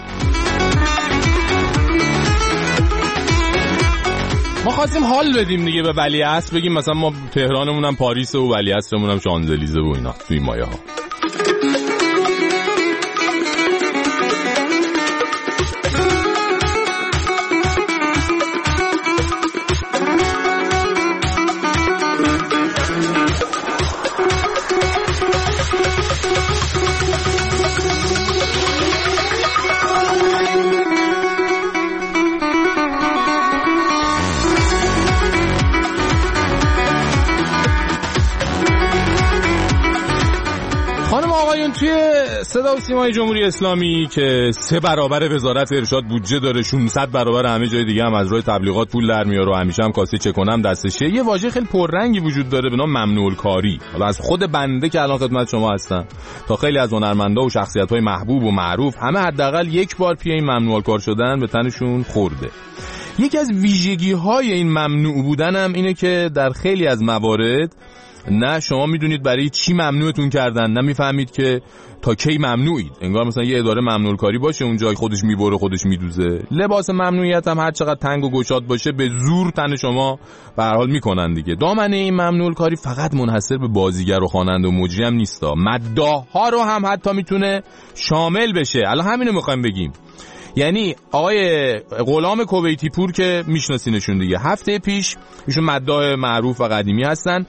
[SPEAKER 4] ما خواستیم حال بدیم دیگه به ولیعصر، بگیم مثلا ما تهرانمون هم پاریس و ولیعصرمون هم شانزلیزه و اینا توی مایه ها. توی صدا و سیمای جمهوری اسلامی که سه برابر وزارت ارشاد بودجه داره، ششصد برابر همه جای دیگه هم از روی تبلیغات پول در میاره و همیشه هم کاسه چه کنم دستشه، یه واژه خیلی پررنگی وجود داره به نام ممنوع الکاری. حالا از خود بنده که الان خدمت شما هستم تا خیلی از هنرمندا و شخصیت‌های محبوب و معروف، همه حداقل یک بار پی این ممنوع الکار شدن به تنشون خورده. یکی از ویژگی‌های این ممنوع بودن هم اینه که در خیلی از موارد نه شما میدونید برای چی ممنوعتون کردن، نه میفهمید که تا کی ممنوعید. انگار مثلا یه اداره ممنوع کاری باشه اونجا خودش میبره خودش میدوزه. لباس ممنوعیت هم هر چقدر تنگ و گشاد باشه به زور تن شما به هر حال میکنن دیگه. دامنه این ممنوع کاری فقط منحصر به بازیگر و خواننده و مجری هم نیستا، مداح‌ها رو هم حتی میتونه شامل بشه. الان همینو میخوایم بگیم. یعنی آقای غلام کویتی پور که میشناسینشون دیگه، هفته پیش ایشون مداح معروف و قدیمی هستن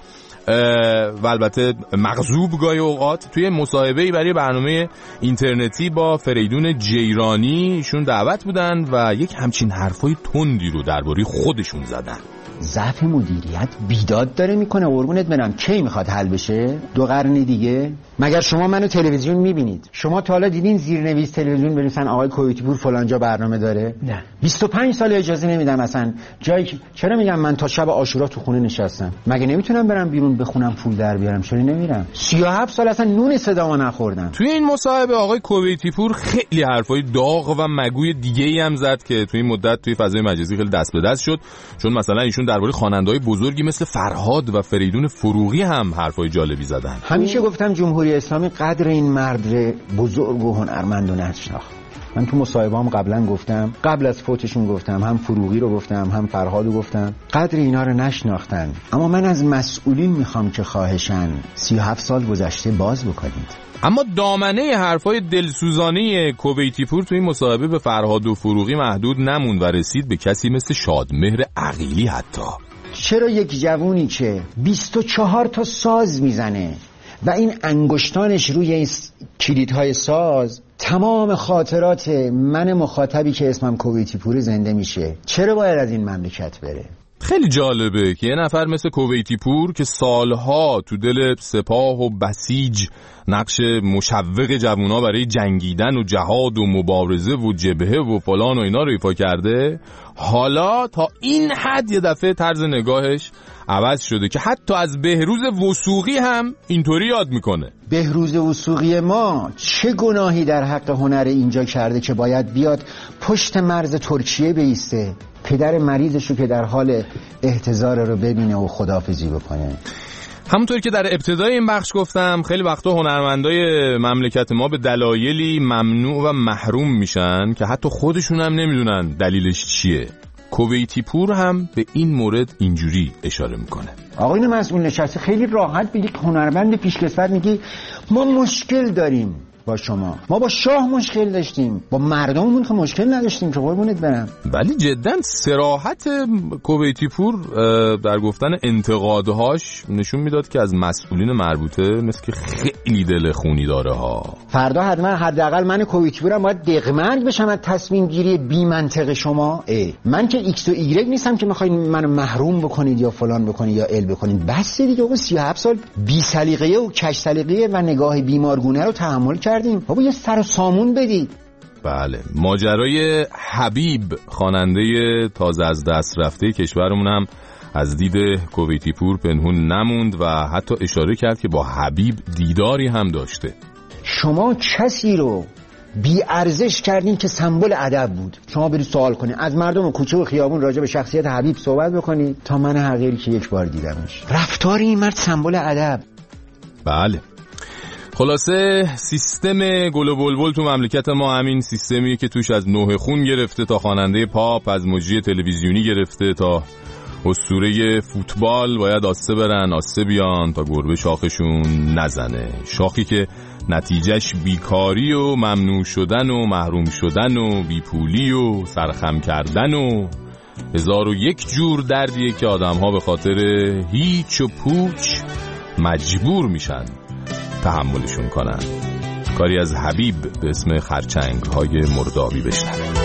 [SPEAKER 4] و البته مغضوب گاهی اوقات توی مصاحبه‌ای برای برنامه اینترنتی با فریدون جیرانی ایشون دعوت بودن و یک همچین حرفای تندی رو درباره خودشون زدن.
[SPEAKER 12] ضعف مدیریت بیداد داره میکنه. قربونت برم کی میخواد حل بشه؟ دو قرن دیگه؟ مگر شما منو تلویزیون میبینید؟ شما تا حالا دیدین زیرنویس تلویزیون بنویسن آقای کویتی پور فلان جا برنامه داره؟ نه. بیست و پنج سال اجازه نمیدم اصلا. جایی چرا میگم من تا شب عاشورا تو خونه نشستم؟ مگه نمیتونم برم بیرون بخونم پول در بیارم؟ چرا نمیرم؟ سی و هفت سال اصلا نون صدامو نخوردم.
[SPEAKER 4] توی این مصاحبه آقای کویتی پور خیلی حرفای داغ و مگوی دیگه‌ای هم زد که توی این مدت توی فضای مجازی خیلی دست به دست شد، چون مثلا ایشون درباره خواننده‌های بزرگی مثل فرهاد و فریدون فروغی هم حرفای جالبی زدن.
[SPEAKER 12] همیشه گفتم جمهوری اسلامی قدر این مرد بزرگ و هنرمند رو نشناخت. من تو مصاحبه‌ام قبلا گفتم، قبل از فوتشون گفتم، هم فروغی رو گفتم هم فرهادو گفتم، قدر اینا رو نشناختن. اما من از مسئولین میخوام که خواهشاً سی و هفت سال گذشته باز بکنید.
[SPEAKER 4] اما دامنه حرفای دلسوزانه کویتی پور توی این مصاحبه به فرهاد و فروغی محدود نموند و رسید به کسی مثل شادمهر عقیلی. حتی
[SPEAKER 12] چرا یک جوونی که بیست و چهار تا ساز میزنه و این انگشتانش روی این کلیدهای ساز تمام خاطرات من مخاطبی که اسمم کویتی پور زنده میشه، چرا باید از این مملکت بره؟
[SPEAKER 4] خیلی جالبه که یه نفر مثل کویتی پور که سالها تو دل سپاه و بسیج نقش مشوق جوونا برای جنگیدن و جهاد و مبارزه و جبهه و فلان و اینا رو ایفا کرده، حالا تا این حد یه دفعه طرز نگاهش عوض شده که حتی از بهروز وثوقی هم اینطوری یاد میکنه.
[SPEAKER 12] بهروز وثوقی ما چه گناهی در حق هنر اینجا کرده که باید بیاد پشت مرز ترکیه بیسته، پدر مریضشو که در حال احتضار رو ببینه و خداحافظی بکنه؟
[SPEAKER 4] همونطور که در ابتدای این بخش گفتم، خیلی وقتا هنرمندای مملکت ما به دلایلی ممنوع و محروم میشن که حتی خودشون هم نمیدونن دلیلش چیه. کویتی پور هم به این مورد اینجوری اشاره میکنه.
[SPEAKER 12] آقای مسئول نشسته خیلی راحت به یک هنرمند پیشکسوت میگی ما مشکل داریم با شما. ما با شاه مشکل داشتیم، با مردممون که مشکل نداشتیم که قربونت برم.
[SPEAKER 4] ولی جدا صراحت کویتی پور در گفتن انتقادهاش نشون میداد که از مسئولین مربوطه مثل که خیلی دل خونی داره ها.
[SPEAKER 12] فردا حتما حداقل من کویتی پورم باید دقمند بشم از تصمیم گیری بی منطق شما. ای من که ایکس و ایگرگ نیستم که میخواید منو محروم بکنید یا فلان بکنید یا ال بکنید. بس دیگه آقا سی و هفت سال بی سلیقه و کج سلیقه و نگاه بیمارگونه رو تحمل کردیم. بابا یه سر و سامون بدید.
[SPEAKER 4] بله، ماجرای حبیب خواننده تازه از دست رفته کشورمون هم از دید کویتی پور پنهون نموند و حتی اشاره کرد که با حبیب دیداری هم داشته.
[SPEAKER 12] شما کسی رو بی ارزش کردین که سمبل ادب بود. شما برید سوال کنید از مردم و کوچه و خیابون راجع به شخصیت حبیب صحبت بکنید تا من حقیری که یک بار دیدمش. رفتار این مرد سمبل ادب.
[SPEAKER 4] بله، خلاصه سیستم گل و بلبل تو مملکت ما همین سیستمیه که توش از نوح خون گرفته تا خواننده پاپ، از مجری تلویزیونی گرفته تا اسطوره فوتبال باید آسه برن آسه بیان تا گربه شاخشون نزنه. شاخی که نتیجهش بیکاری و ممنوع شدن و محروم شدن و بیپولی و سرخم کردن و هزار و یک جور دردیه که آدم‌ها به خاطر هیچ و پوچ مجبور میشن تحملشون کنن. کاری از حبیب به اسم خرچنگ های مردابی بشنوه.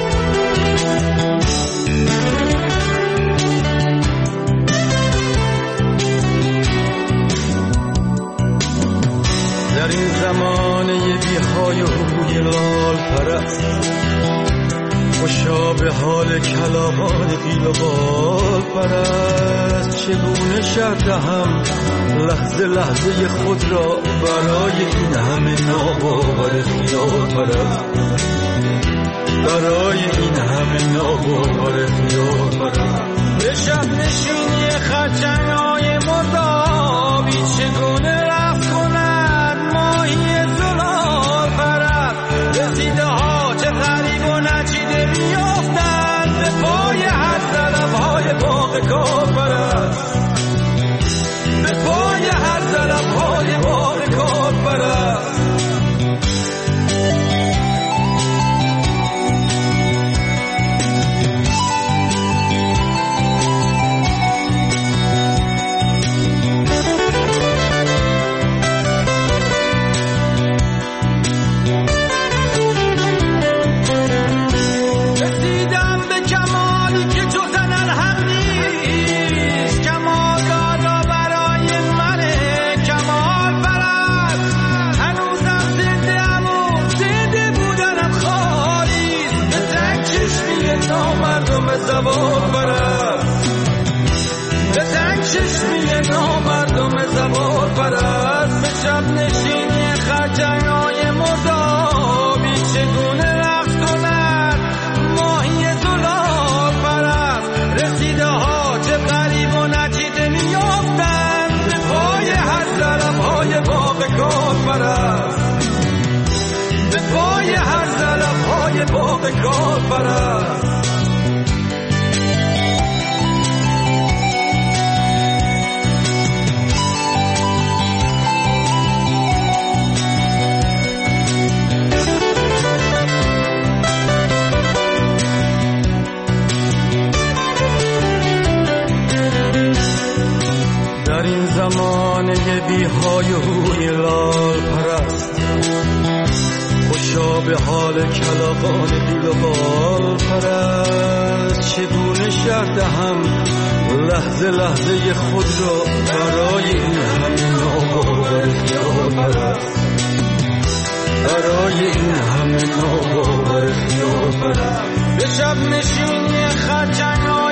[SPEAKER 2] در این زمانه بیهای و روی لال پرست خوشا به حال کلاغان قیل و بال پرست چگونه شرط هم لحظه لحظه خود را برای این همه ناباور خیال پرست برای این همه ناباور خیال پرست به شب نشینی خرچنگ‌های مردابی چگونه رفت کند ماهی زلال پرست رسیده ها چه غریب و نچیده میافتند به پای هر طلب‌های باغ کار پرست به پای هر طلب‌های باغ کار پرست. بیهای روی لال پرست خوشا به حال کلاغان قیل و بال پرست چگونه شرط هم لحظه لحظه خود را برای این همه ناباور خیال پرست برای این همه ناباور خیال پرست به شب نشینی خرچنگ